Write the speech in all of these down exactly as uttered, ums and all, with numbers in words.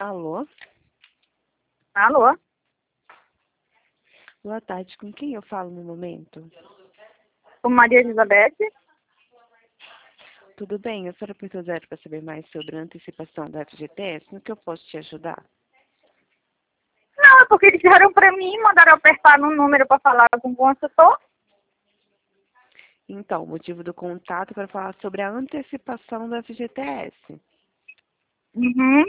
Alô? Alô? Boa tarde, com quem eu falo no momento? Com Maria Elizabeth? Tudo bem, a senhora apertou zero para saber mais sobre a antecipação da F G T S, no que eu posso te ajudar? Não, é porque disseram pra mim, mandaram apertar no número para falar com o consultor. Então, o motivo do contato é para falar sobre a antecipação da F G T S. Uhum.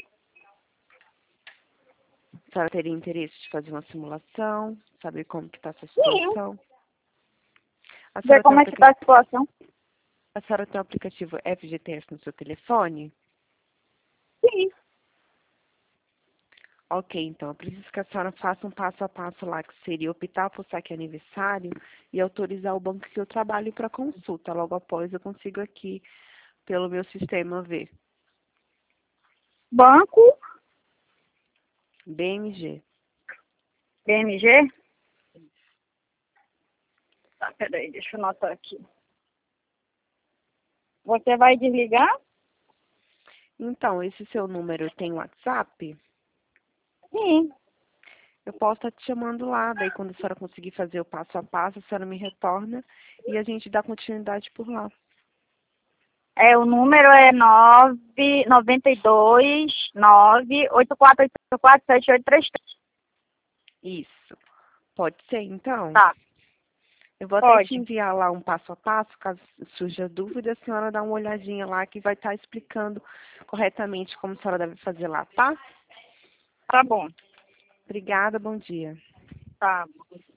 A senhora teria interesse de fazer uma simulação, saber como que está a sua Sim. situação? A Ver senhora tem o como é que tá aplica- a situação. a senhora tem o aplicativo F G T S no seu telefone? Sim. Ok, então, eu preciso que a senhora faça um passo a passo lá, que seria optar por saque aniversário e autorizar o banco que eu trabalho para consulta. Logo após eu consigo aqui, pelo meu sistema, ver. Banco, B M G. B M G. Tá, peraí, deixa eu anotar aqui. Você vai desligar? Então, esse seu número tem WhatsApp? Sim. Eu posso estar te chamando lá, daí quando a senhora conseguir fazer o passo a passo, a senhora me retorna e a gente dá continuidade por lá. É, o número é nove nove dois nove oito quatro oito quatro sete oito três três. Isso. Pode ser, então? Tá, Eu vou até te pode. enviar lá um passo a passo, caso surja dúvida, a senhora dá uma olhadinha lá que vai estar explicando corretamente como a senhora deve fazer lá, tá? Tá bom. Obrigada, bom dia. Tá.